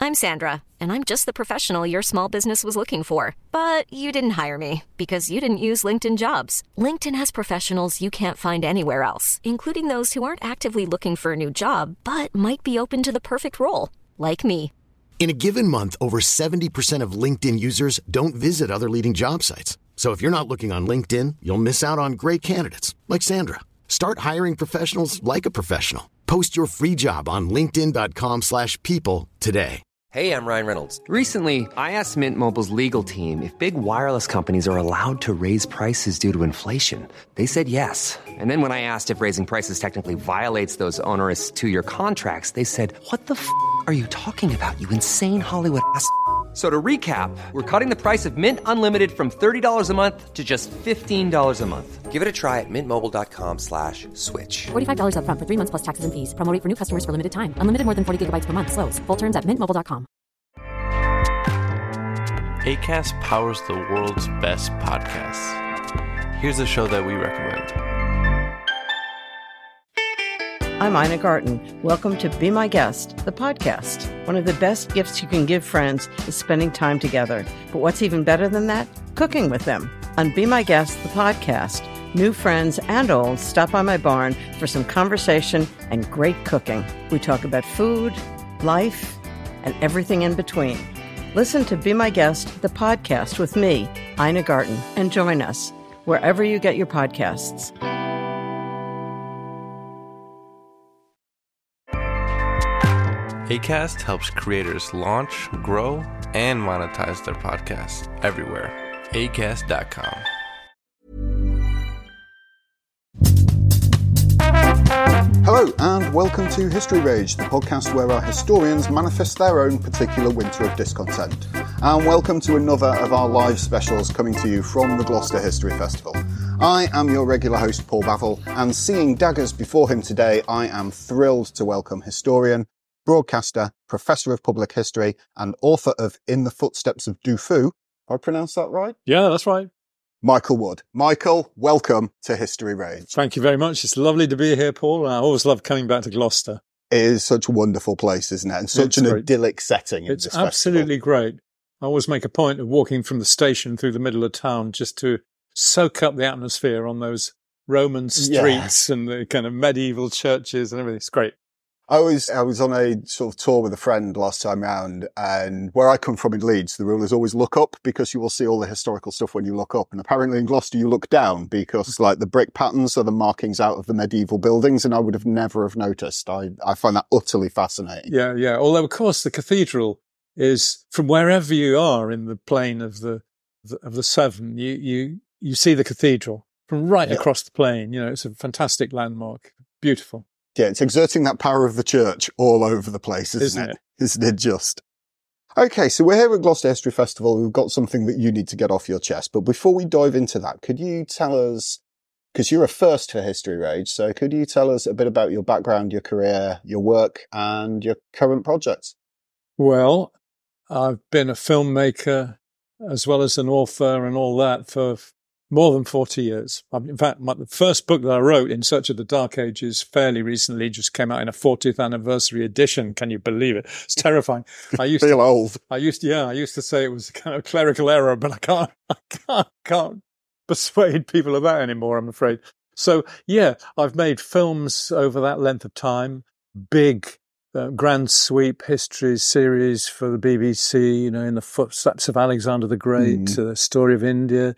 I'm Sandra, and I'm just the professional your small business was looking for. But you didn't hire me because you didn't use LinkedIn Jobs. LinkedIn has professionals you can't find anywhere else, including those who aren't actively looking for a new job, but might be open to the perfect role, like me. In a given month, over 70% of LinkedIn users don't visit other leading job sites. So if you're not looking on LinkedIn, you'll miss out on great candidates like Sandra. Start hiring professionals like a professional. Post your free job on linkedin.com/people today. Hey, I'm Ryan Reynolds. Recently, I asked Mint Mobile's legal team if big wireless companies are allowed to raise prices due to inflation. They said yes. And then when I asked if raising prices technically violates those onerous two-year contracts, they said, "What the f*** are you talking about, you insane Hollywood ass?" So to recap, we're cutting the price of Mint Unlimited from $30 a month to just $15 a month. Give it a try at mintmobile.com/switch. $45 up front for 3 months plus taxes and fees. Promo rate for new customers for limited time. Unlimited more than 40 gigabytes per month. Slows full terms at mintmobile.com. Acast powers the world's best podcasts. Here's a show that we recommend. I'm Ina Garten. Welcome to Be My Guest, the podcast. One of the best gifts you can give friends is spending time together. But what's even better than that? Cooking with them. On Be My Guest, the podcast, new friends and old stop by my barn for some conversation and great cooking. We talk about food, life, and everything in between. Listen to Be My Guest, the podcast with me, Ina Garten, and join us wherever you get your podcasts. Acast helps creators launch, grow, and monetize their podcasts everywhere. Acast.com. Hello and welcome to History Rage, the podcast where our historians manifest their own particular winter of discontent. And welcome to another of our live specials coming to you from the Gloucester History Festival. I am your regular host, Paul Bavill, and seeing daggers before him today, I am thrilled to welcome historian, broadcaster, professor of public history, and author of In the Footsteps of Du Fu. Have I pronounced that right? Yeah, that's right. Michael Wood. Michael, welcome to History Rage. Thank you very much. It's lovely to be here, Paul. And I always love coming back to Gloucester. It is such a wonderful place, isn't it? And such an idyllic setting in this festival. It's absolutely great. I always make a point of walking from the station through the middle of town just to soak up the atmosphere on those Roman streets and the kind of medieval churches and everything. It's great. I was on a sort of tour with a friend last time round, and where I come from in Leeds, the rule is always look up because you will see all the historical stuff when you look up. And apparently in Gloucester, you look down because like the brick patterns are the markings out of the medieval buildings, and I would have never have noticed. I find that utterly fascinating. Yeah. Although, of course, the cathedral is from wherever you are in the plain of the Severn, you see the cathedral from right across the plain. You know, it's a fantastic landmark. Beautiful. Yeah, it's exerting that power of the church all over the place, isn't it? Isn't it just? Okay, so we're here at Gloucester History Festival. We've got something that you need to get off your chest. But before we dive into that, could you tell us, because you're a first for History Rage, so could you tell us a bit about your background, your career, your work, and your current projects? Well, I've been a filmmaker as well as an author and all that for more than 40 years. In fact, the first book that I wrote, In Search of the Dark Ages, fairly recently just came out in a 40th anniversary edition. Can you believe it? It's terrifying. I feel old. I used to say it was a kind of clerical error, but I can't persuade people of that anymore, I'm afraid. So yeah, I've made films over that length of time, big grand sweep history series for the BBC, you know, In the Footsteps of Alexander the Great, Story of India,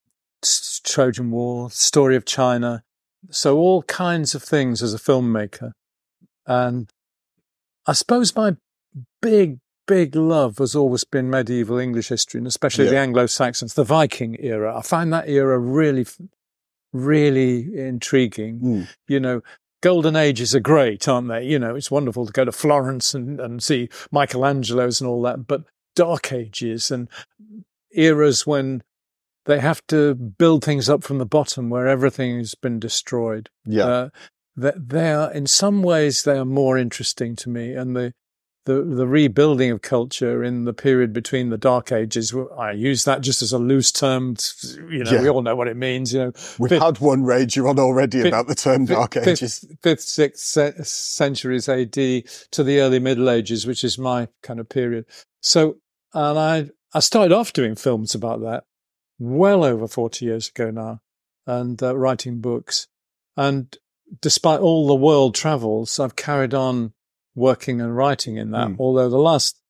Trojan War, Story of China. So all kinds of things as a filmmaker. And I suppose my big love has always been medieval English history, and especially the Anglo-Saxons, the Viking era. I find that era really, really intriguing. You know, golden ages are great, aren't they? You know, it's wonderful to go to Florence and see Michelangelo's and all that, but dark ages and eras when they have to build things up from the bottom where everything has been destroyed. They are, in some ways, they are more interesting to me. And the rebuilding of culture in the period between the Dark Ages. I use that just as a loose term. We all know what it means. We've had one rager on already about the term Dark Ages. 5th, 6th centuries AD to the early Middle Ages, which is my kind of period. So, and I started off doing films about that well over 40 years ago now, and writing books. And despite all the world travels, I've carried on working and writing in that, although the last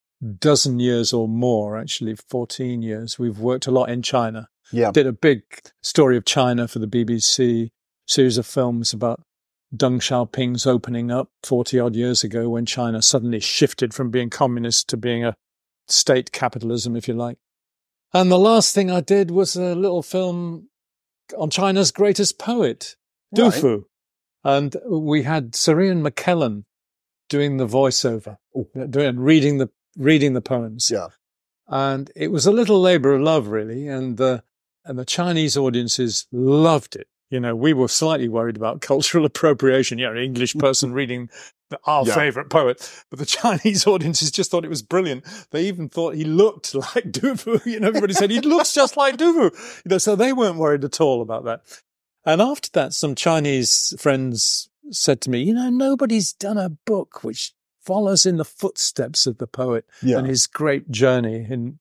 dozen years or more, actually 14 years, we've worked a lot in China. Yeah. Did a big story of China for the BBC, series of films about Deng Xiaoping's opening up 40 odd years ago when China suddenly shifted from being communist to being a state capitalism, if you like. And the last thing I did was a little film on China's greatest poet, Du Fu. And we had Sirian McKellen doing the voiceover, reading the poems. Yeah. And it was a little labor of love, really. And the Chinese audiences loved it. We were slightly worried about cultural appropriation. An English person reading our favorite poet. But the Chinese audiences just thought it was brilliant. They even thought he looked like Du Fu. Everybody said he looks just like Du Fu. So they weren't worried at all about that. And after that, some Chinese friends said to me, nobody's done a book which follows in the footsteps of the poet and his great journey in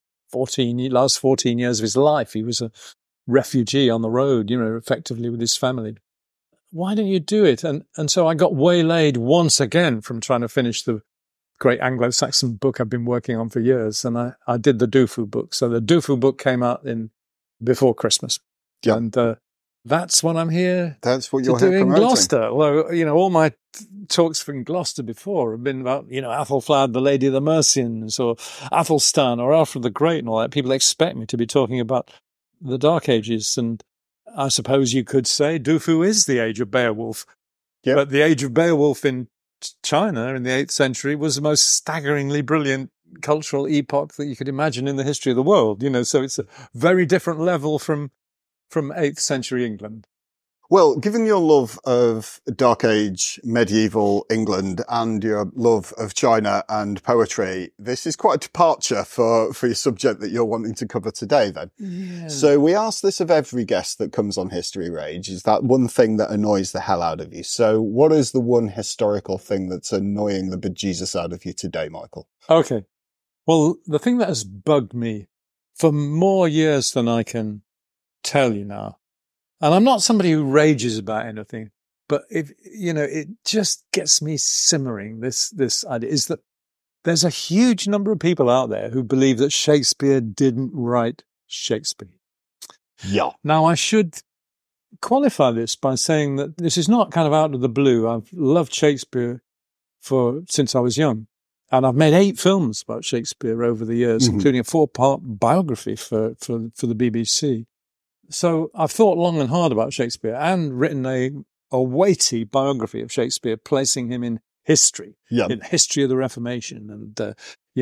last 14 years of his life. He was a refugee on the road, effectively with his family. Why don't you do it? And so I got waylaid once again from trying to finish the great Anglo-Saxon book I've been working on for years. And I did the Du Fu book. So the Du Fu book came out before Christmas. Yeah. And that's what I'm here. That's what you're here promoting. In Gloucester. Although, all my talks from Gloucester before have been about, Athelflaed, the Lady of the Mercians, or Athelstan, or Alfred the Great, and all that. People expect me to be talking about the Dark Ages, and I suppose you could say Du Fu is the age of Beowulf. Yep. But the age of Beowulf in China in the 8th century was the most staggeringly brilliant cultural epoch that you could imagine in the history of the world. So it's a very different level from 8th century England. Well, given your love of Dark Age, medieval England, and your love of China and poetry, this is quite a departure for your subject that you're wanting to cover today, then. Yeah. So we ask this of every guest that comes on History Rage, is that one thing that annoys the hell out of you. So what is the one historical thing that's annoying the bejesus out of you today, Michael? Okay. Well, the thing that has bugged me for more years than I can tell you now, and I'm not somebody who rages about anything, but it just gets me simmering. This idea is that there's a huge number of people out there who believe that Shakespeare didn't write Shakespeare. Yeah. Now, I should qualify this by saying that this is not kind of out of the blue. I've loved Shakespeare since I was young. And I've made 8 films about Shakespeare over the years, including a 4-part biography for the BBC. So I've thought long and hard about Shakespeare and written a weighty biography of Shakespeare, placing him in history, in history of the Reformation, and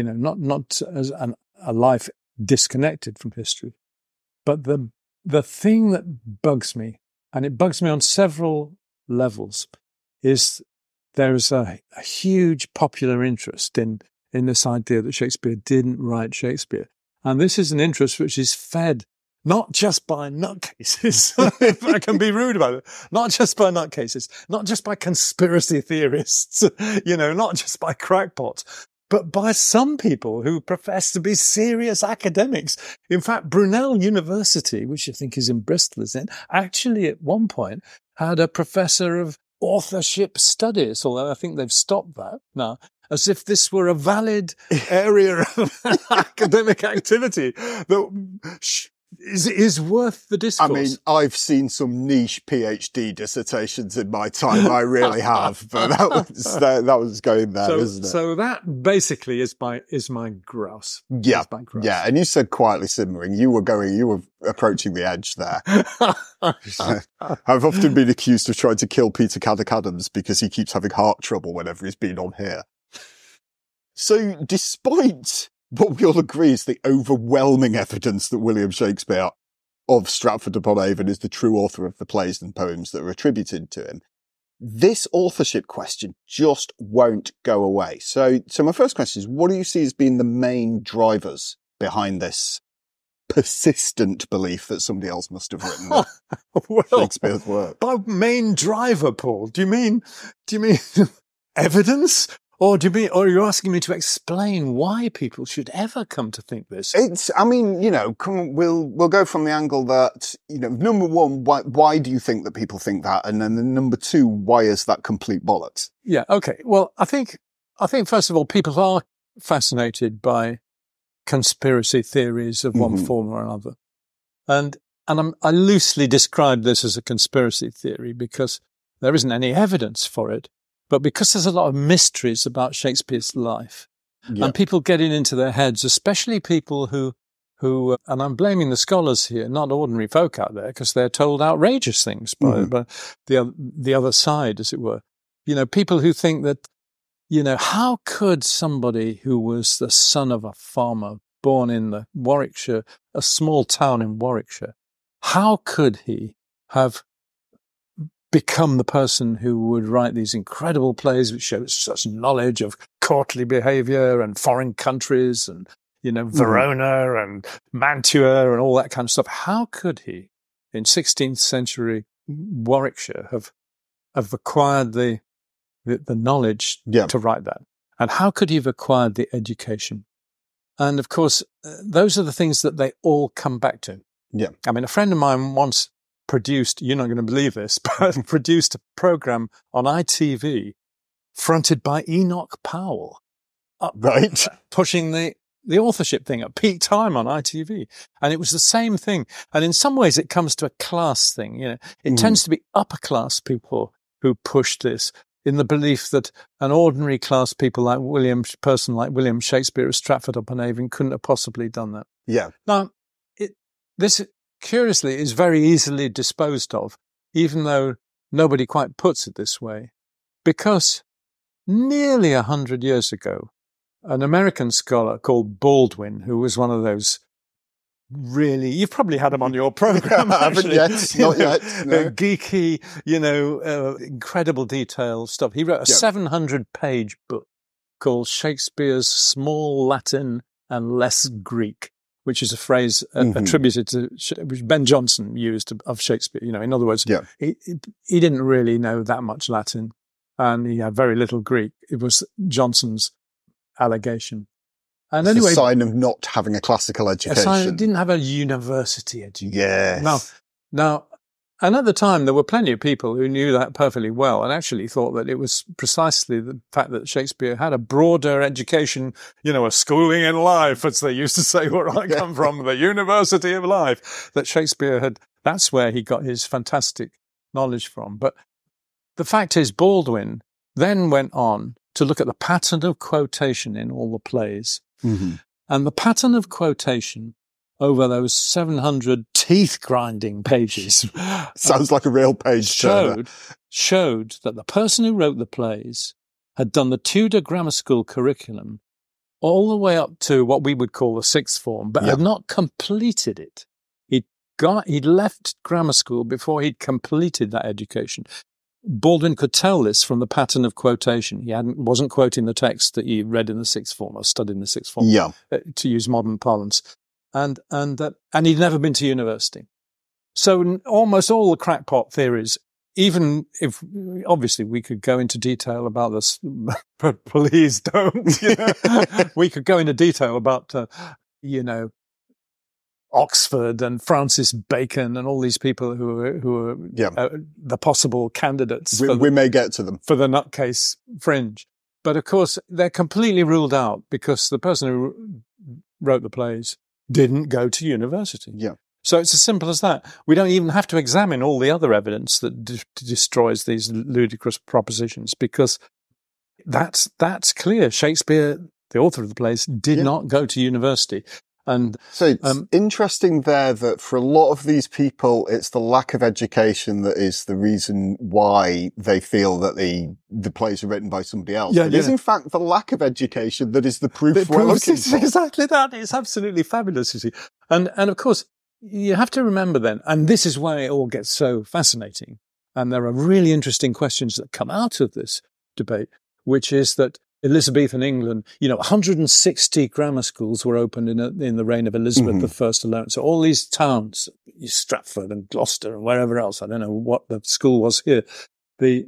not as a life disconnected from history. But the thing that bugs me, and it bugs me on several levels, is there is a huge popular interest in this idea that Shakespeare didn't write Shakespeare, and this is an interest which is fed not just by nutcases, if I can be rude about it, not just by nutcases, not just by conspiracy theorists, not just by crackpots, but by some people who profess to be serious academics. In fact, Brunel University, which I think is in Bristol, actually at one point had a professor of authorship studies, although I think they've stopped that now, as if this were a valid area of academic activity that is worth the discourse. I mean, I've seen some niche PhD dissertations in my time. I really have, but that was going there, isn't it? So that basically is my grouse. Yeah, yeah. And you said quietly simmering. You were approaching the edge there. I've often been accused of trying to kill Peter Caddick-Adams because he keeps having heart trouble whenever he's been on here. So, despite what we all agree is the overwhelming evidence that William Shakespeare of Stratford-upon-Avon is the true author of the plays and poems that are attributed to him, this authorship question just won't go away. So my first question is, what do you see as being the main drivers behind this persistent belief that somebody else must have written Shakespeare's work? By main driver, Paul, do you mean evidence? Or are you asking me to explain why people should ever come to think this? We'll go from the angle that, number one, why do you think that people think that? And then the number two, why is that complete bollocks? Yeah. Okay. Well, I think first of all, people are fascinated by conspiracy theories of one form or another. And I loosely describe this as a conspiracy theory because there isn't any evidence for it. But because there's a lot of mysteries about Shakespeare's life, and people getting into their heads, especially people who, and I'm blaming the scholars here, not ordinary folk out there, because they're told outrageous things by the other side, as it were. People who think that, how could somebody who was the son of a farmer born in the Warwickshire, a small town in Warwickshire, how could he have become the person who would write these incredible plays which show such knowledge of courtly behavior and foreign countries and, Verona and Mantua and all that kind of stuff? How could he, in 16th century Warwickshire, have acquired the knowledge to write that? And how could he have acquired the education? And of course, those are the things that they all come back to. Yeah. I mean, a friend of mine once produced, you're not going to believe this, but produced a program on ITV fronted by Enoch Powell. Right. Pushing the authorship thing at peak time on ITV. And it was the same thing. And in some ways it comes to a class thing. It tends to be upper class people who push this in the belief that an ordinary class person like William Shakespeare of Stratford-upon-Avon couldn't have possibly done that. Yeah. Now, this curiously is very easily disposed of, even though nobody quite puts it this way, because nearly 100 years ago, an American scholar called Baldwin, who was one of those really, you've probably had him on your program. I haven't yet, not yet. No. Geeky, incredible detail stuff. He wrote a 700-page book called Shakespeare's Small Latin and Less Greek, which is a phrase attributed to, which Ben Jonson used of Shakespeare. In other words, he didn't really know that much Latin and he had very little Greek. It was Jonson's allegation. And it's anyway, a sign of not having a classical education. Didn't have a university education. Yes. Now, and at the time, there were plenty of people who knew that perfectly well and actually thought that it was precisely the fact that Shakespeare had a broader education, a schooling in life, as they used to say where I come from, the University of Life, that Shakespeare that's where he got his fantastic knowledge from. But the fact is, Baldwin then went on to look at the pattern of quotation in all the plays. Mm-hmm. And the pattern of quotation over those 700 teeth-grinding pages sounds like a real page showed that the person who wrote the plays had done the Tudor grammar school curriculum all the way up to what we would call the sixth form, but had not completed it. He'd left grammar school before he'd completed that education. Baldwin could tell this from the pattern of quotation. He wasn't quoting the text that he read in the sixth form or studied in the sixth form, to use modern parlance. And he'd never been to university. So almost all the crackpot theories, even if obviously we could go into detail about this, but please don't. We could go into detail about, Oxford and Francis Bacon and all these people who are the possible candidates. We may get to them for the nutcase fringe, but of course they're completely ruled out because the person who wrote the plays didn't go to university. Yeah. So it's as simple as that. We don't even have to examine all the other evidence that destroys these ludicrous propositions because that's clear. Shakespeare, the author of the plays, did not go to university. And so it's interesting there that for a lot of these people, it's the lack of education that is the reason why they feel that the plays are written by somebody else. It is in fact the lack of education that is the proof we're looking for. Exactly that. It's absolutely fabulous, you see. And of course, you have to remember then, and this is why it all gets so fascinating, And there are really interesting questions that come out of this debate, which is that Elizabethan England, 160 grammar schools were opened in the reign of Elizabeth I alone. So all these towns, Stratford and Gloucester and wherever else, I don't know what the school was here, they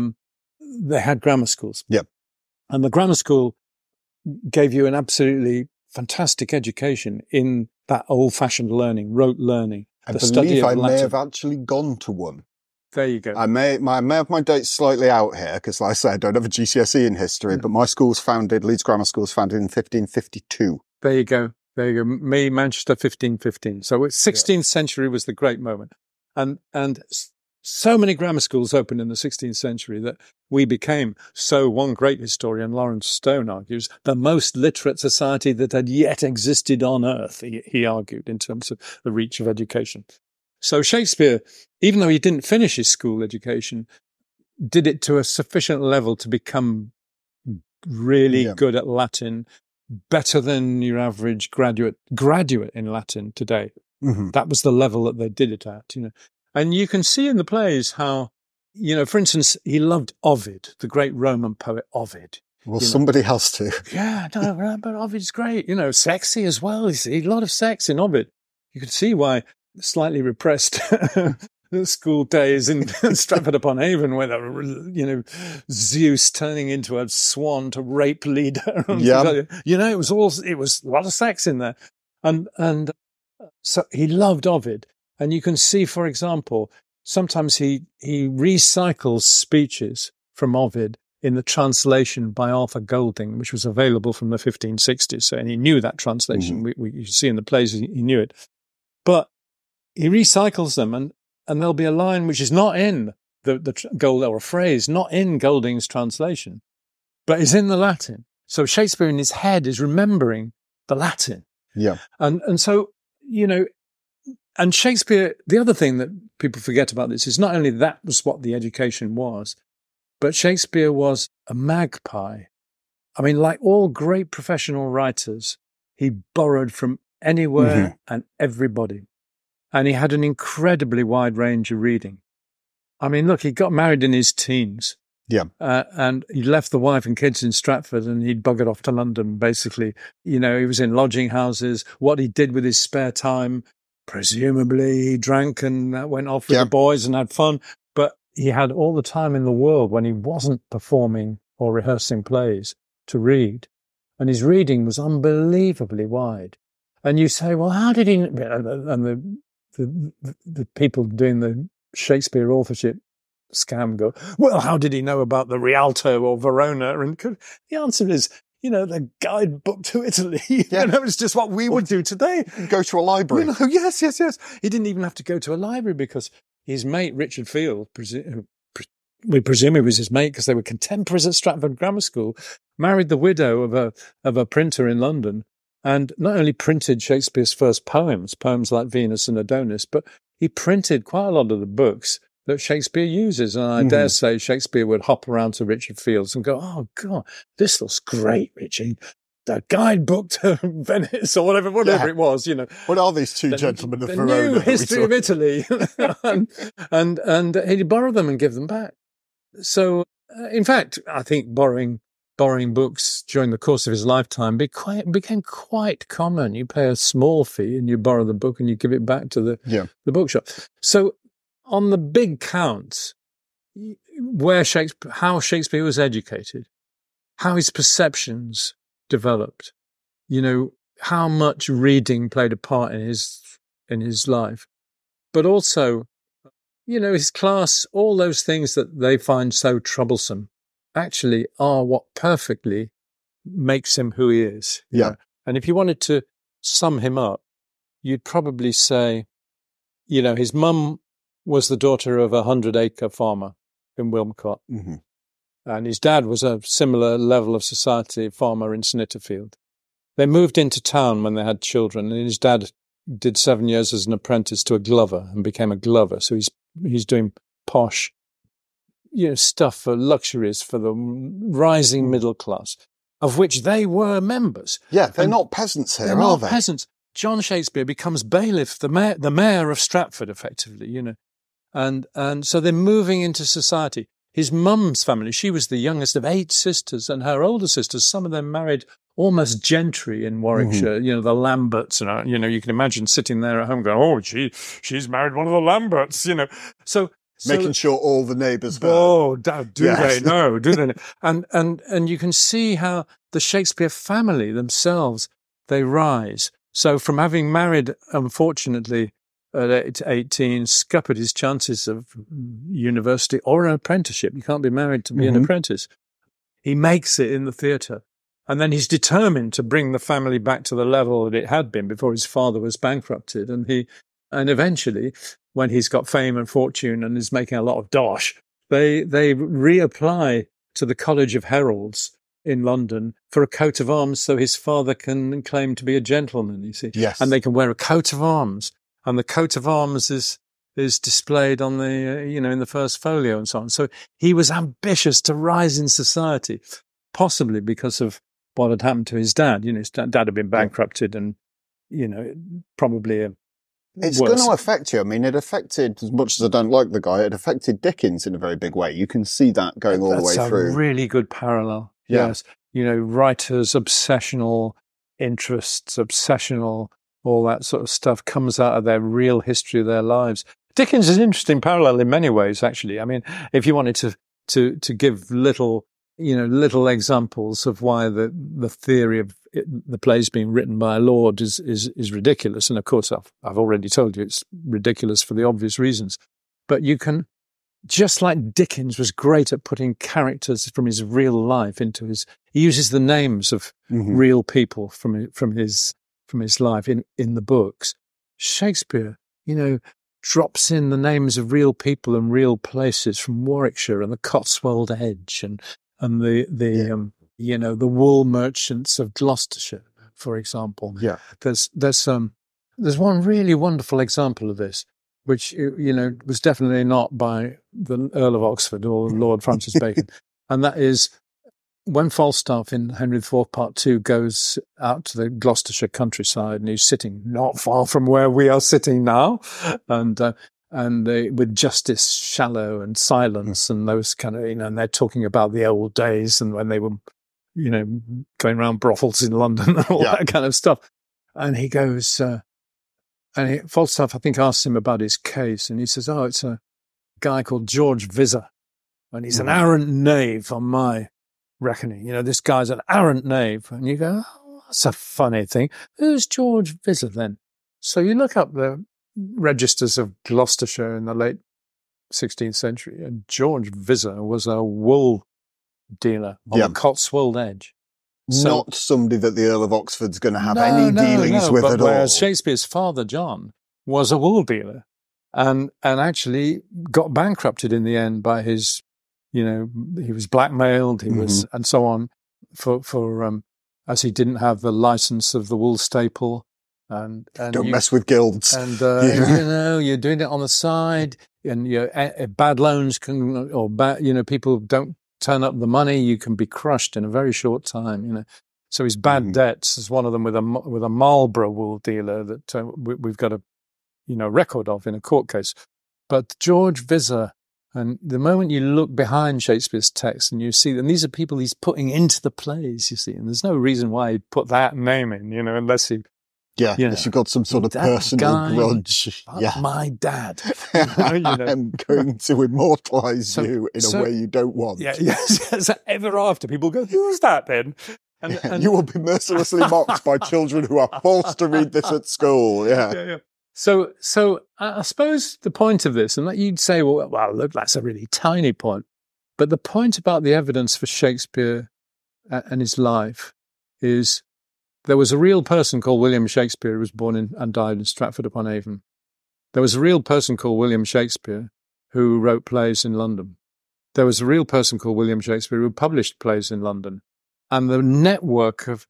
had grammar schools. Yep. And the grammar school gave you an absolutely fantastic education in that old-fashioned learning, rote learning. I believe I may have actually gone to one. There you go. I may have my dates slightly out here because, like I say, I don't have a GCSE in history, but my school's Leeds Grammar School was founded in 1552. There you go. Manchester 1515. So 16th century was the great moment. And so many grammar schools opened in the 16th century that we became, so one great historian, Lawrence Stone, argues, the most literate society that had yet existed on earth, he argued, in terms of the reach of education. So Shakespeare, even though he didn't finish his school education, did it to a sufficient level to become really good at Latin, better than your average graduate in Latin today. Mm-hmm. That was the level that they did it at, And you can see in the plays how, for instance, he loved Ovid, the great Roman poet Ovid. Well, somebody has to. Yeah, no, but Ovid's great. Sexy as well. You see a lot of sex in Ovid. You can see why slightly repressed school days in Stratford-upon-Avon, where Zeus turning into a swan to rape Leda. Yeah. It was a lot of sex in there, and so he loved Ovid. And you can see, for example, sometimes he recycles speeches from Ovid in the translation by Arthur Golding, which was available from the 1560s. So, and he knew that translation. Mm-hmm. You see in the plays, he knew it. But he recycles them, and there'll be a line which is not in or a phrase not in Golding's translation, but is in the Latin. So Shakespeare in his head is remembering the Latin. Yeah. And so, and Shakespeare, the other thing that people forget about this is not only that was what the education was, but Shakespeare was a magpie. I mean, like all great professional writers, he borrowed from anywhere and everybody. And he had an incredibly wide range of reading. I mean, look, he got married in his teens. Yeah. And he left the wife and kids in Stratford and he'd buggered off to London, basically. He was in lodging houses. What he did with his spare time, presumably he drank and went off with the boys and had fun. But he had all the time in the world when he wasn't performing or rehearsing plays to read. And his reading was unbelievably wide. And you say, well, how did he... And the people doing the Shakespeare authorship scam go, well, how did he know about the Rialto or Verona? And the answer is, the guidebook to Italy. It's just what we would do today. Go to a library. Yes. He didn't even have to go to a library because his mate, Richard Field, we presume he was his mate because they were contemporaries at Stratford Grammar School, married the widow of a printer in London, and not only printed Shakespeare's first poems like Venus and Adonis, but he printed quite a lot of the books that Shakespeare uses. And I dare say Shakespeare would hop around to Richard Fields and go, oh, God, this looks great, Richie. The guidebook to Venice or whatever it was, What are these two gentlemen of the Verona? New history of Italy. and he'd borrow them and give them back. So, in fact, I think borrowing books during the course of his lifetime became quite common. You pay a small fee and you borrow the book and you give it back to the bookshop. So on the big counts, how Shakespeare was educated, how his perceptions developed, how much reading played a part in his life, but also, his class, all those things that they find so troublesome actually are what perfectly makes him who he is. Yeah. And if you wanted to sum him up, you'd probably say, his mum was the daughter of a 100-acre farmer in Wilmcote. Mm-hmm. And his dad was a similar level of society farmer in Snitterfield. They moved into town when they had children, and his dad did 7 years as an apprentice to a glover and became a glover. So he's doing posh stuff for luxuries for the rising middle class, of which they were members. Yeah, they're not peasants here, are they? Peasants. John Shakespeare becomes bailiff, the mayor of Stratford, effectively, And so they're moving into society. His mum's family, she was the youngest of 8 sisters, and her older sisters, some of them married almost gentry in Warwickshire, the Lamberts, and, you can imagine sitting there at home going, oh, she's married one of the Lamberts, So making sure all the neighbours heard. Oh, do they know? Do they know? And you can see how the Shakespeare family themselves, they rise. So from having married, unfortunately, at 18, scuppered his chances of university or an apprenticeship. You can't be married to be an apprentice. He makes it in the theatre. And then he's determined to bring the family back to the level that it had been before his father was bankrupted. And eventually, when he's got fame and fortune and is making a lot of dosh, they reapply to the College of Heralds in London for a coat of arms so his father can claim to be a gentleman, you see. Yes. And they can wear a coat of arms. And the coat of arms is displayed on the, in the first folio and so on. So he was ambitious to rise in society, possibly because of what had happened to his dad. His dad had been bankrupted and, probably it's worse. going to affect you. I mean, it affected, as much as I don't like the guy, it affected Dickens in a very big way. You can see that going all the way through. That's a really good parallel. Yeah. Yes. Writers' obsessional interests, all that sort of stuff comes out of their real history of their lives. Dickens is an interesting parallel in many ways, actually. I mean, if you wanted to give little examples of why the theory of the plays being written by a lord is ridiculous. And of course, I've already told you it's ridiculous for the obvious reasons. But you can, just like Dickens was great at putting characters from his real life he uses the names of real people from his life in the books. Shakespeare, drops in the names of real people and real places from Warwickshire and the Cotswold Edge and the wool merchants of Gloucestershire, for example. Yeah. There's one really wonderful example of this, which, was definitely not by the Earl of Oxford or Lord Francis Bacon. And that is when Falstaff in Henry IV Part 2 goes out to the Gloucestershire countryside and he's sitting not far from where we are sitting now, and with Justice Shallow and Silence and those kind of, and they're talking about the old days and when they were, going around brothels in London and all that kind of stuff. And he goes, Falstaff, I think, asks him about his case, and he says, oh, it's a guy called George Visor, and he's an arrant knave on my reckoning. This guy's an arrant knave. And you go, oh, that's a funny thing. Who's George Visor then? So you look up the registers of Gloucestershire in the late 16th century, and George Visor was a wool dealer on the Cotswold Edge. So, not somebody that the Earl of Oxford's going to have any dealings with at all. Whereas Shakespeare's father, John, was a wool dealer and actually got bankrupted in the end by his, he was blackmailed, he was, and so on, for as he didn't have the license of the wool staple. And don't mess with guilds. And, you're doing it on the side, and bad loans can, or bad, people don't turn up the money, you can be crushed in a very short time, So his bad debts is one of them with a Marlborough wool dealer that we've got a, record of in a court case. But George Visor, and the moment you look behind Shakespeare's text and you see, and these are people he's putting into the plays, you see, and there's no reason why he'd put that name in, unless he... Yeah, unless you've got some sort of personal grudge. My dad. I'm going to immortalise you in a way you don't want. Yes. Ever after, people go, who's that then? And you will be mercilessly mocked by children who are forced to read this at school. Yeah. So I suppose the point of this, and that you'd say, well, look, that's a really tiny point. But the point about the evidence for Shakespeare and his life is there was a real person called William Shakespeare who was born in and died in Stratford-upon-Avon. There was a real person called William Shakespeare who wrote plays in London. There was a real person called William Shakespeare who published plays in London. And the network of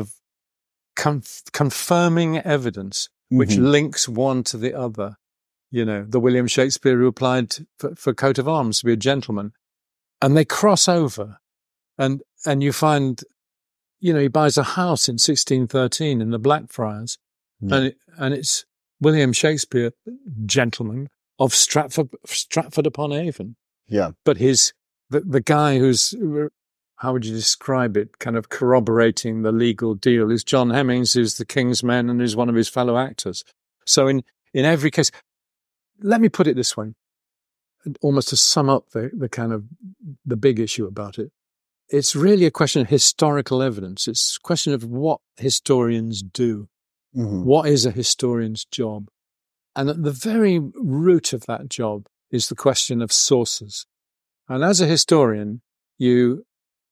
confirming evidence which links one to the other, the William Shakespeare who applied for coat of arms to be a gentleman, and they cross over, and you find, he buys a house in 1613 in the Blackfriars, and it's William Shakespeare, gentleman, of Stratford upon Avon. Yeah. But the guy who's, how would you describe it, kind of corroborating the legal deal is John Hemmings, who's the King's Men and who's one of his fellow actors. So in every case, let me put it this way, almost to sum up the kind of the big issue about it. It's really a question of historical evidence. It's a question of what historians do. Mm-hmm. What is a historian's job? And at the very root of that job is the question of sources. And as a historian, you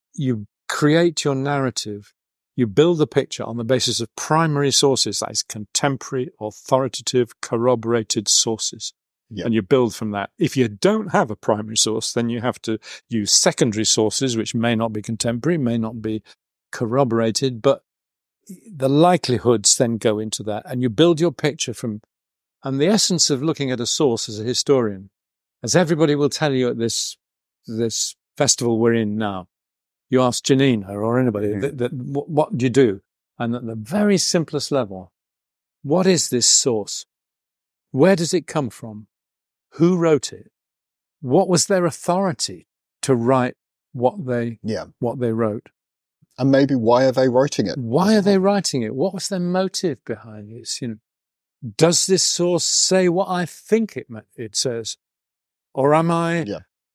create your narrative, you build the picture on the basis of primary sources, that is contemporary, authoritative, corroborated sources. Yep. And you build from that. If you don't have a primary source, then you have to use secondary sources, which may not be contemporary, may not be corroborated, but the likelihoods then go into that. And you build your picture from, and the essence of looking at a source as a historian, as everybody will tell you at this festival we're in now, you ask Janina or anybody, what do you do? And at the very simplest level, what is this source? Where does it come from? Who wrote it? What was their authority to write what they wrote? And maybe why are they writing it? Why are they writing it? What was their motive behind it? Does this source say what I think it says? Or am I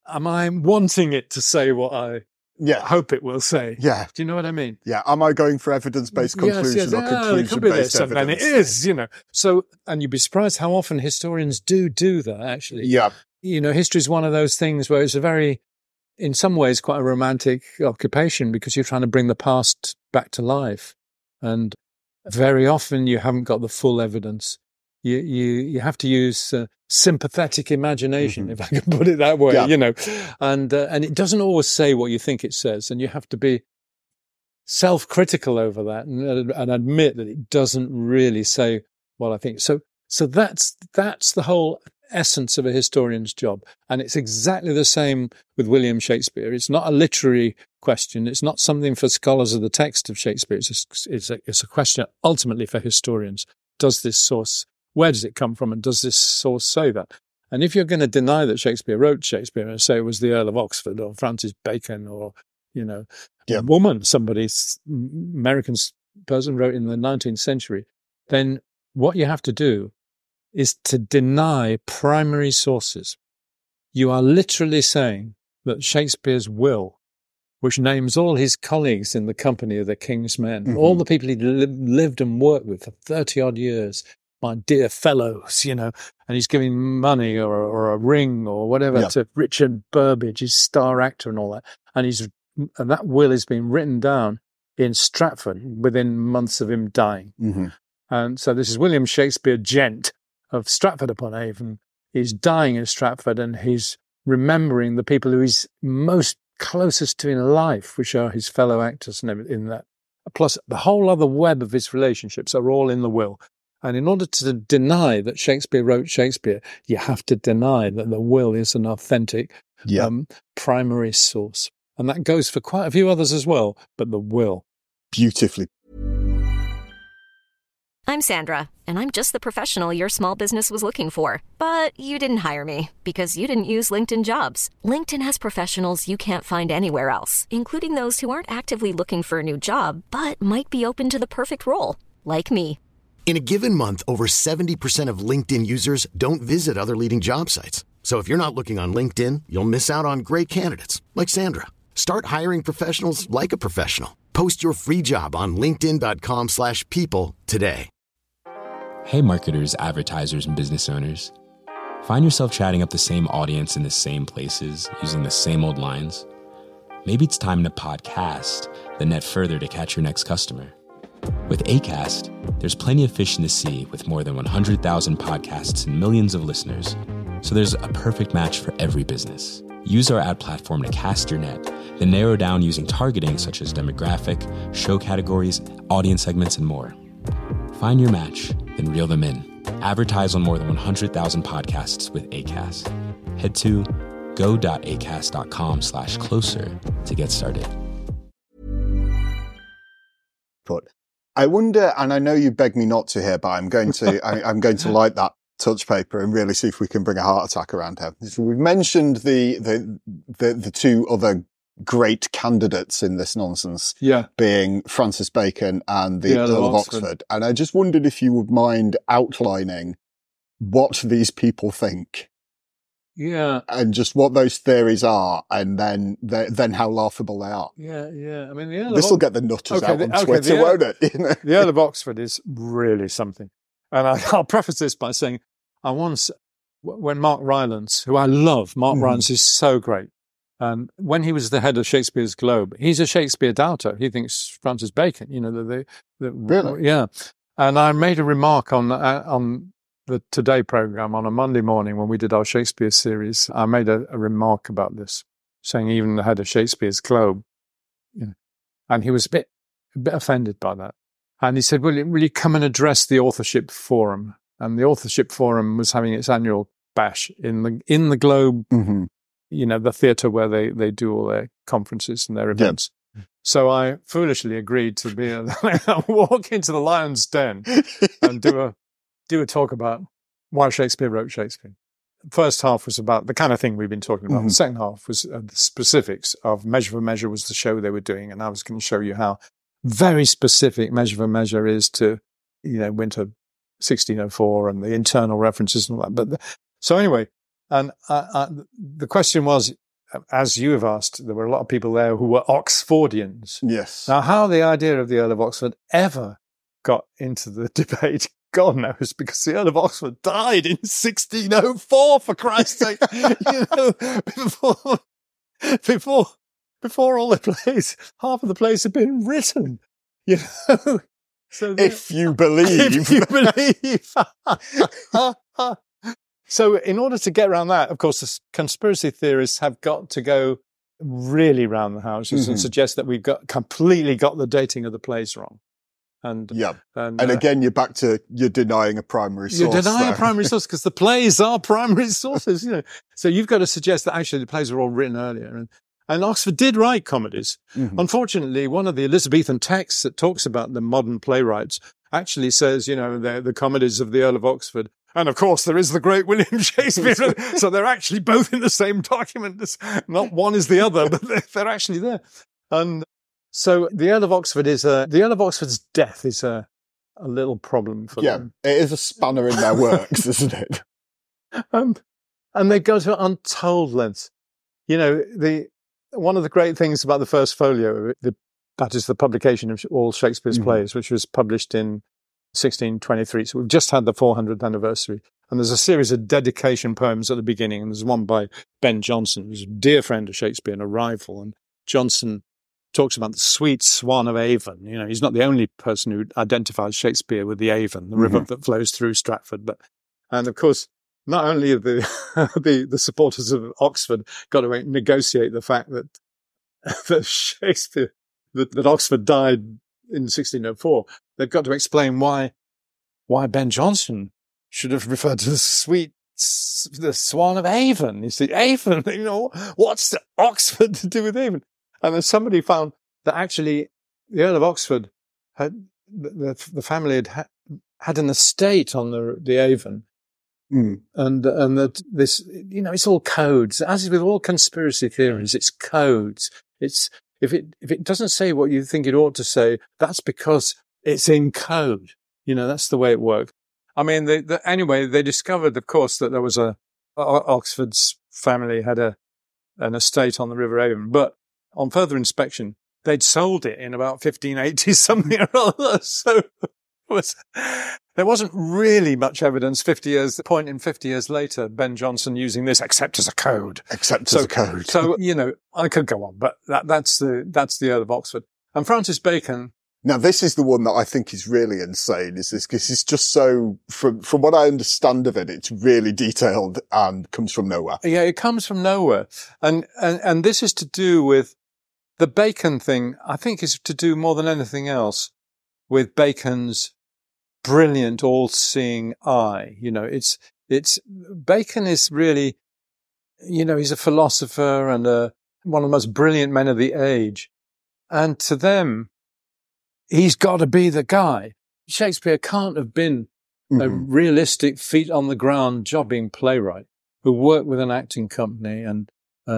wanting it to say what I hope it will say? Yeah. Do you know what I mean? Yeah. Am I going for evidence-based conclusion or conclusion-based evidence? And it is, So, and you'd be surprised how often historians do that, actually. Yeah. History is one of those things where it's in some ways, quite a romantic occupation because you're trying to bring the past back to life. And very often you haven't got the full evidence. You have to use sympathetic imagination, if I can put it that way, and it doesn't always say what you think it says, and you have to be self-critical over that and admit that it doesn't really say what I think. So that's the whole essence of a historian's job, and it's exactly the same with William Shakespeare. It's not a literary question. It's not something for scholars of the text of Shakespeare. It's a question ultimately for historians. Does this source? Where does it come from? And does this source say that? And if you're going to deny that Shakespeare wrote Shakespeare and say it was the Earl of Oxford or Francis Bacon or, a woman, American person wrote in the 19th century, then what you have to do is to deny primary sources. You are literally saying that Shakespeare's will, which names all his colleagues in the company of the King's Men, all the people he lived and worked with for 30-odd years, my dear fellows, and he's giving money or a ring or whatever to Richard Burbage, his star actor and all that. And that will is being written down in Stratford within months of him dying. Mm-hmm. And so this is William Shakespeare, Gent of Stratford upon Avon. He's dying in Stratford and he's remembering the people who he's most closest to in life, which are his fellow actors and everything in that. Plus, the whole other web of his relationships are all in the will. And in order to deny that Shakespeare wrote Shakespeare, you have to deny that the will is an authentic primary source. And that goes for quite a few others as well, but the will. Beautifully. I'm Sandra, and I'm just the professional your small business was looking for. But you didn't hire me because you didn't use LinkedIn Jobs. LinkedIn has professionals you can't find anywhere else, including those who aren't actively looking for a new job, but might be open to the perfect role, like me. In a given month, over 70% of LinkedIn users don't visit other leading job sites. So if you're not looking on LinkedIn, you'll miss out on great candidates like Sandra. Start hiring professionals like a professional. Post your free job on linkedin.com/people today. Hey marketers, advertisers, and business owners. Find yourself chatting up the same audience in the same places, using the same old lines? Maybe it's time to podcast, then net further to catch your next customer. With Acast, there's plenty of fish in the sea with more than 100,000 podcasts and millions of listeners. So there's a perfect match for every business. Use our ad platform to cast your net, then narrow down using targeting such as demographic, show categories, audience segments, and more. Find your match, then reel them in. Advertise on more than 100,000 podcasts with Acast. Head to go.acast.com/closer to get started. But I wonder, and I know you begged me not to here, but I'm going to, I'm going to like that. touch paper and really see if we can bring a heart attack around here. So we've mentioned the two other great candidates in this nonsense, being Francis Bacon and the Earl of Oxford. And I just wondered if you would mind outlining what these people think. Yeah. And just what those theories are, and then how laughable they are. Yeah. I mean, this will get the nutters out on Twitter, won't it? You know? The Earl of Oxford is really something. And I'll preface this by saying, when Mark Rylance, who I love, Mark Rylance is so great. And when he was the head of Shakespeare's Globe, he's a Shakespeare doubter. He thinks Francis Bacon, Really? Yeah. And I made a remark on the Today programme on a Monday morning when we did our Shakespeare series. I made a remark about this, saying even the head of Shakespeare's Globe, and he was a bit offended by that. And he said, will you come and address the authorship forum? And the authorship forum was having its annual bash in the Globe, the theatre where they do all their conferences and their events. Yeah. So I foolishly agreed to walk into the Lion's Den and do a talk about why Shakespeare wrote Shakespeare. The first half was about the kind of thing we've been talking about. The second half was the specifics of Measure for Measure was the show they were doing. And I was going to show you how very specific Measure for Measure is to, Winter 1604 and the internal references and all that. But so anyway, and the question was, as you have asked, there were a lot of people there who were Oxfordians. Yes. Now, how the idea of the Earl of Oxford ever got into the debate, God knows, because the Earl of Oxford died in 1604, for Christ's sake. Before all the plays, half of the plays had been written. So if you believe. So in order to get around that, of course, the conspiracy theorists have got to go really round the houses and suggest that we've completely got the dating of the plays wrong. And again, you're back to you're denying a primary source. You're denying a primary source because the plays are primary sources, So you've got to suggest that actually the plays were all written earlier. And Oxford did write comedies. Unfortunately, one of the Elizabethan texts that talks about the modern playwrights actually says, the comedies of the Earl of Oxford. And of course, there is the great William Shakespeare. So they're actually both in the same document. Not one is the other, but they're actually there. And so the Earl of Oxford's death is a little problem for them. Yeah, it is a spanner in their works, isn't it? And they go to untold lengths. One of the great things about the first folio, that is the publication of all Shakespeare's plays, which was published in 1623. So we've just had the 400th anniversary. And there's a series of dedication poems at the beginning. And there's one by Ben Jonson, who's a dear friend of Shakespeare and a rival. And Jonson talks about the sweet swan of Avon. He's not the only person who identifies Shakespeare with the Avon, the river that flows through Stratford. And of course, not only have the supporters of Oxford got to negotiate the fact that Shakespeare, that Oxford died in 1604, they've got to explain why Ben Jonson should have referred to the swan of Avon. You see, Avon, what's Oxford to do with Avon? And then somebody found that actually the Earl of Oxford the family had an estate on the Avon. And that this, it's all codes. As is with all conspiracy theories, it's codes. It's, if it doesn't say what you think it ought to say, that's because it's in code. That's the way it works. I mean, anyway, they discovered, of course, that there was Oxford's family had an estate on the River Avon, but on further inspection, they'd sold it in about 1580 something or other. So there wasn't really much evidence 50 years later, Ben Jonson using this except as a code. As a code. So, I could go on, but that's the Earl of Oxford. And Francis Bacon. Now, this is the one that I think is really insane, is this, because it's just so, from what I understand of it, it's really detailed and comes from nowhere. Yeah, it comes from nowhere. And this is to do with the Bacon thing, I think is to do more than anything else with Bacon's brilliant all-seeing eye. It's Bacon is really, he's a philosopher and one of the most brilliant men of the age. And to them, he's got to be the guy. Shakespeare can't have been a realistic, feet on the ground jobbing playwright who worked with an acting company and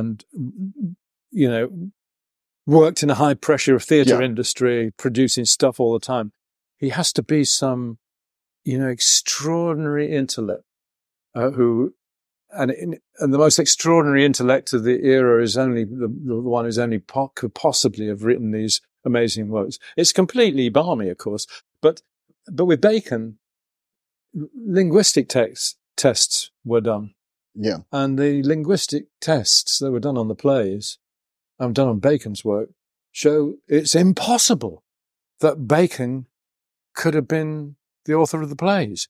worked in a high pressure theatre industry, producing stuff all the time. He has to be some, extraordinary intellect and the most extraordinary intellect of the era is only the one who's only could possibly have written these amazing works. It's completely balmy, of course, but with Bacon, linguistic tests were done. Yeah. And the linguistic tests that were done on the plays, done on Bacon's work, show it's impossible that Bacon could have been the author of the plays.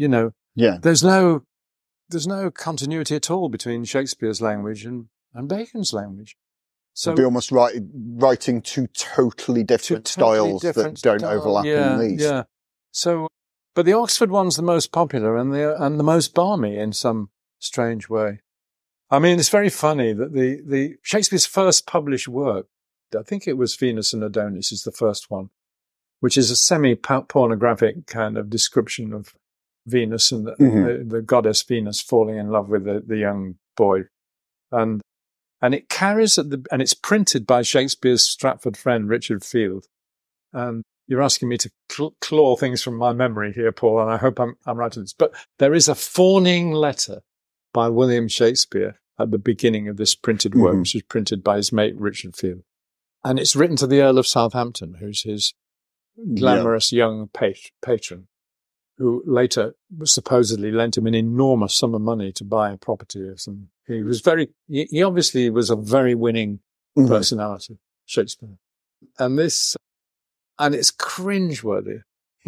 There's no continuity at all between Shakespeare's language and Bacon's language. So it'd be almost writing two totally different styles that don't overlap in these. Yeah. So, but the Oxford one's the most popular and the most balmy in some strange way. I mean, it's very funny that the Shakespeare's first published work, I think it was Venus and Adonis, is the first one, which is a semi-pornographic kind of description of Venus and the goddess Venus falling in love with the young boy. And it carries and it's printed by Shakespeare's Stratford friend, Richard Field. And you're asking me to claw things from my memory here, Paul, and I hope I'm right in this. But there is a fawning letter by William Shakespeare at the beginning of this printed work, which was printed by his mate, Richard Field. And it's written to the Earl of Southampton, who's his glamorous young patron, who later supposedly lent him an enormous sum of money to buy a property or something. He obviously was a very winning personality, Shakespeare. And it's cringeworthy.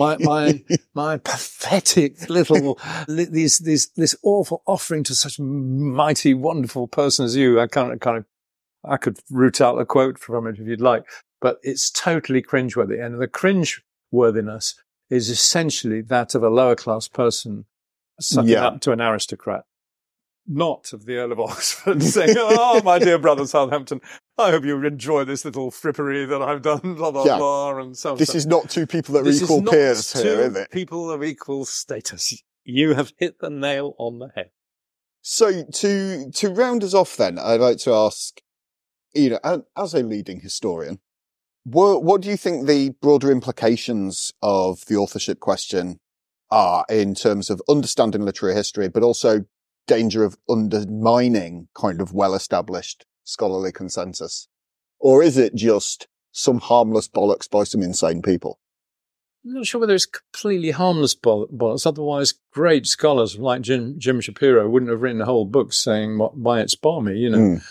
My pathetic little, this awful offering to such mighty, wonderful person as you. I could root out a quote from it if you'd like, but it's totally cringeworthy. And the cringeworthiness is essentially that of a lower class person sucking up to an aristocrat, not of the Earl of Oxford saying, "Oh, my dear brother Southampton, I hope you enjoy this little frippery that I've done, blah, blah, blah," and so on. This is not two people that are equal peers here, is it? People of equal status. You have hit the nail on the head. So to round us off then, I'd like to ask, as a leading historian, what do you think the broader implications of the authorship question are in terms of understanding literary history, but also danger of undermining kind of well-established scholarly consensus? Or is it just some harmless bollocks by some insane people? I'm not sure whether it's completely harmless bollocks. Otherwise, great scholars like Jim Shapiro wouldn't have written a whole book saying why it's balmy,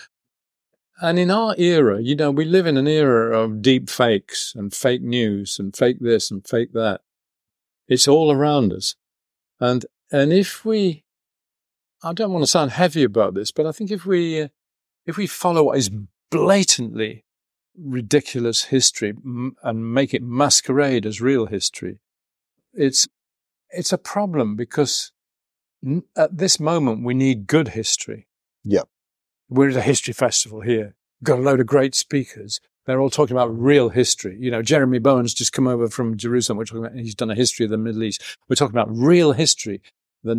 And in our era, we live in an era of deep fakes and fake news and fake this and fake that. It's all around us. And if we, I don't want to sound heavy about this, but I think if we follow what is blatantly ridiculous history and make it masquerade as real history, it's a problem because at this moment we need good history. Yeah. We're at a history festival here. We've got a load of great speakers. They're all talking about real history. Jeremy Bowen's just come over from Jerusalem. We're talking about, he's done a history of the Middle East. We're talking about real history, the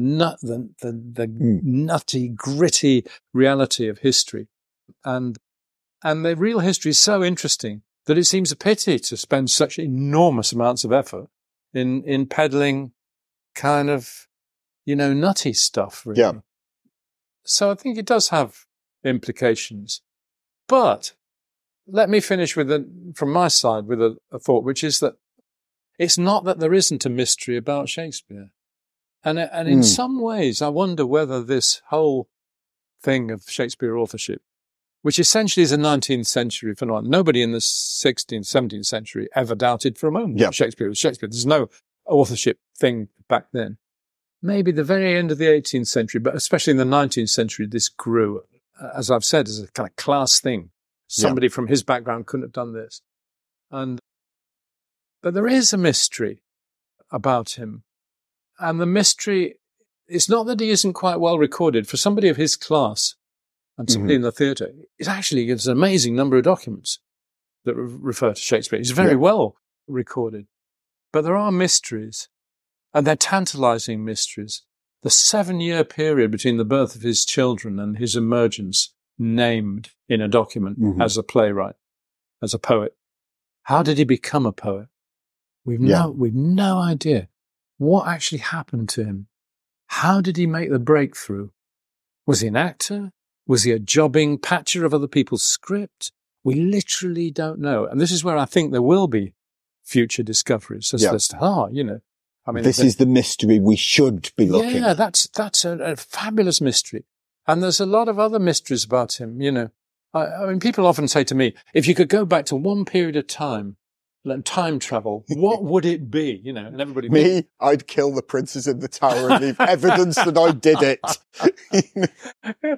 nutty, gritty reality of history. And the real history is so interesting that it seems a pity to spend such enormous amounts of effort in peddling kind of, nutty stuff, really. Yeah. So I think it does have implications. But let me finish from my side with a thought, which is that it's not that there isn't a mystery about Shakespeare. And in some ways, I wonder whether this whole thing of Shakespeare authorship, which essentially is a 19th century phenomenon, nobody in the 16th, 17th century ever doubted for a moment that Shakespeare was Shakespeare. There's no authorship thing back then. Maybe the very end of the 18th century, but especially in the 19th century, this grew, as I've said, as a kind of class thing. Somebody from his background couldn't have done this. But there is a mystery about him. And the mystery, it's not that he isn't quite well recorded. For somebody of his class and somebody in the theatre, it actually gives an amazing number of documents that refer to Shakespeare. He's very well recorded. But there are mysteries. And they're tantalizing mysteries. The 7-year period between the birth of his children and his emergence, named in a document as a playwright, as a poet. How did he become a poet? We've no idea what actually happened to him. How did he make the breakthrough? Was he an actor? Was he a jobbing patcher of other people's script? We literally don't know. And this is where I think there will be future discoveries. This is the mystery we should be looking at. Yeah, that's a fabulous mystery. And there's a lot of other mysteries about him, you know. I mean, people often say to me, if you could go back to one period of time, and time travel, what would it be? You know, and everybody... I'd kill the princes in the tower and leave evidence that I did it.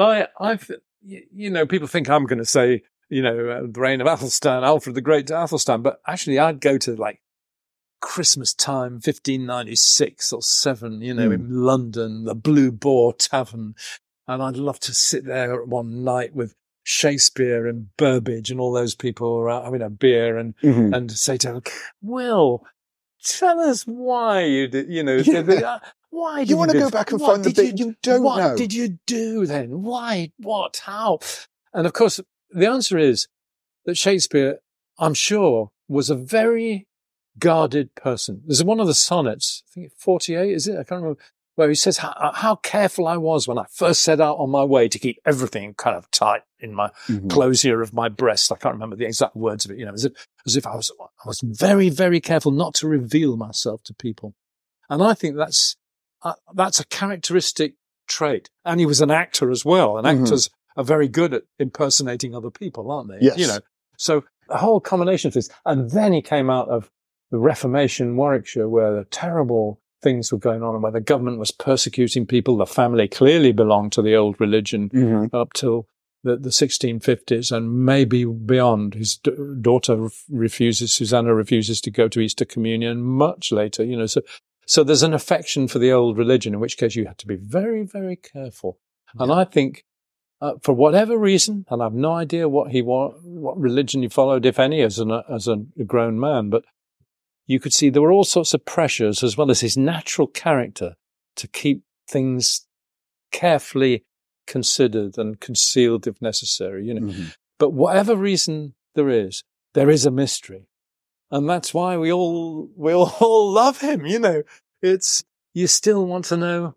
And people think I'm going to say, the reign of Athelstan, Alfred the Great to Athelstan, but actually I'd go to like Christmas time, 1596 or 7, in London, the Blue Boar Tavern. And I'd love to sit there one night with Shakespeare and Burbage and all those people having a beer and say to them, Will, tell us why you did, why did you want to go back and find the bit you don't know? What did you do then? Why? What? How? And of course, the answer is that Shakespeare, I'm sure, was a very guarded person. There's one of the sonnets, I think 48, is it? I can't remember. Where he says how careful I was when I first set out on my way to keep everything kind of tight in my closure of my breast. I can't remember the exact words of it, as if I was very, very careful not to reveal myself to people. And I think that's a characteristic trait. And he was an actor as well. And actors are very good at impersonating other people, aren't they? Yes. So a whole combination of things. And then he came out of the Reformation Warwickshire, where the terrible things were going on and where the government was persecuting people. The family clearly belonged to the old religion up till the 1650s and maybe beyond. His daughter Susanna refuses to go to Easter Communion much later, So there's an affection for the old religion, in which case you have to be very, very careful. Yeah. And I think for whatever reason, and I've no idea what religion he followed, if any, as a grown man, but you could see there were all sorts of pressures, as well as his natural character, to keep things carefully considered and concealed if necessary, But whatever reason there is a mystery. And that's why we all love him, It's, you still want to know.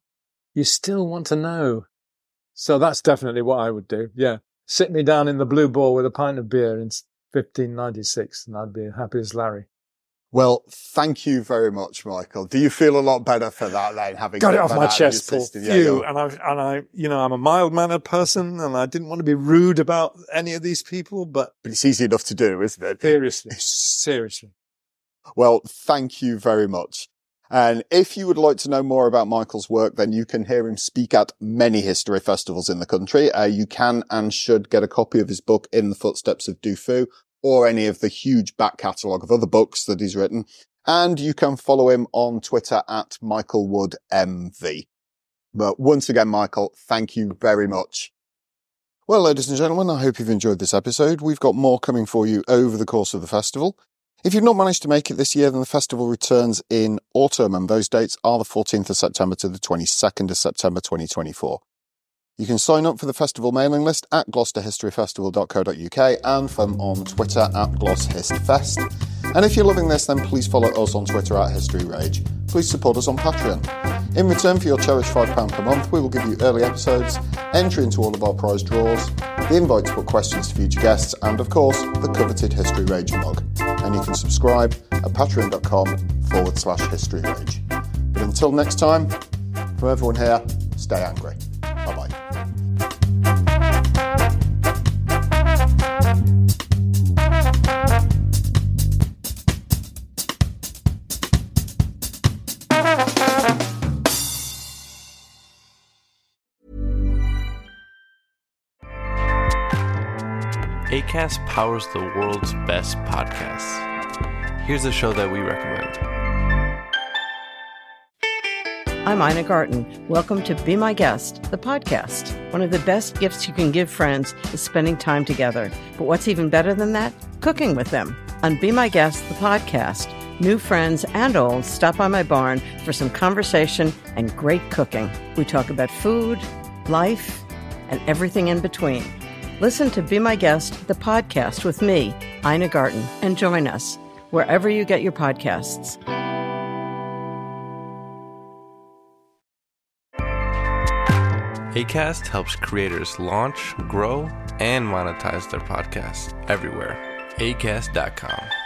So that's definitely what I would do. Yeah. Sit me down in the Blue Boar with a pint of beer in 1596 and I'd be happy as Larry. Well, thank you very much, Michael. Do you feel a lot better for that then, having got it off my chest, Paul? I'm a mild-mannered person, and I didn't want to be rude about any of these people, but it's easy enough to do, isn't it? Seriously. Well, thank you very much. And if you would like to know more about Michael's work, then you can hear him speak at many history festivals in the country. You can and should get a copy of his book, In the Footsteps of Du Fu, or any of the huge back catalogue of other books that he's written. And you can follow him on Twitter at MichaelWoodMV. But once again, Michael, thank you very much. Well, ladies and gentlemen, I hope you've enjoyed this episode. We've got more coming for you over the course of the festival. If you've not managed to make it this year, then the festival returns in autumn, and those dates are the 14th of September to the 22nd of September 2024. You can sign up for the festival mailing list at gloucesterhistoryfestival.co.uk and from on Twitter at GlossHistFest. And if you're loving this, then please follow us on Twitter at History Rage. Please support us on Patreon. In return for your cherished £5 per month, we will give you early episodes, entry into all of our prize draws, the invite to put questions to future guests, and of course, the coveted History Rage mug. And you can subscribe at patreon.com/History Rage. But until next time, from everyone here, stay angry. Bye-bye. Acast powers the world's best podcasts. Here's a show that we recommend. I'm Ina Garten. Welcome to Be My Guest, the podcast. One of the best gifts you can give friends is spending time together. But what's even better than that? Cooking with them. On Be My Guest, the podcast, New friends and old stop by my barn for some conversation and great cooking. We talk about food, life, and everything in between. Listen to Be My Guest, the podcast with me, Ina Garten, and join us wherever you get your podcasts. Acast helps creators launch, grow, and monetize their podcasts everywhere. Acast.com.